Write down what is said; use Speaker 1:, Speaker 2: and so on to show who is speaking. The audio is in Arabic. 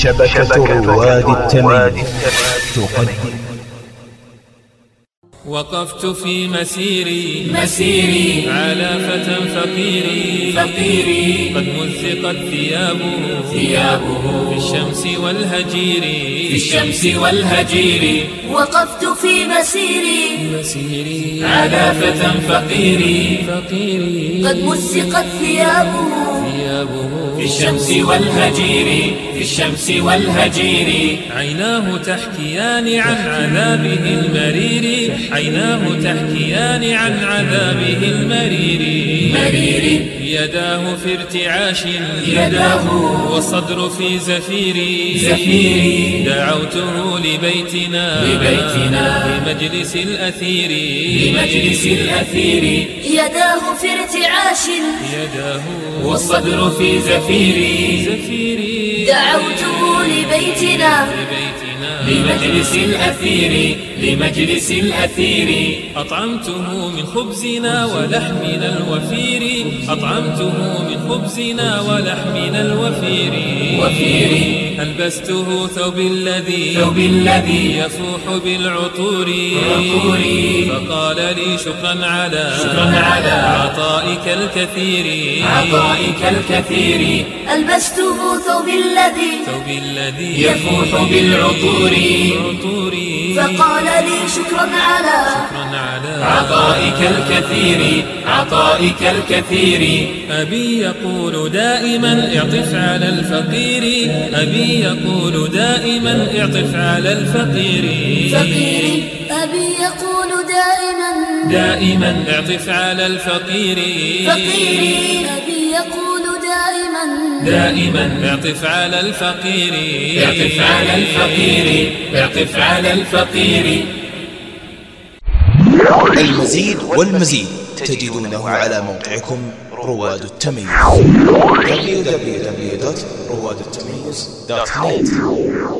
Speaker 1: شبكة رواد التمييز تقدم.
Speaker 2: وقفت في مسيري على فتى فقيري قد مزقت ثيابه في الشمس والهجير
Speaker 3: وقفت في مسيري
Speaker 2: على فتى فقيري
Speaker 3: قد مزقت ثيابه
Speaker 2: في الشمس والهجير عيناه تحكيان عن عذابه المرير يداه في ارتعاش والصدر في زفير دعوته لبيتنا بمجلس الأثير
Speaker 3: يداه في ارتعاش
Speaker 2: والصدر في زفير
Speaker 3: دعوته لبيتنا
Speaker 2: لمجلس الأثير أطعمته من خبزنا ولحمنا الوفير ألبسته ثوب الذي يفوح بالعطور فقال لي شكرا على عطائك الكثير
Speaker 3: ألبسته ثوب الذي
Speaker 2: يفوح بالعطور
Speaker 3: فقال لي شكرا على
Speaker 2: عطائك الكثير أبي يقول دائما اعطف على الفقير أبي يقول دائما اعطف على الفقير
Speaker 3: أبي يقول
Speaker 2: دائما اعطف على الفقير
Speaker 1: المزيد والمزيد تجدونه على موقعكم رواد التمييز www.روادالتمييز.net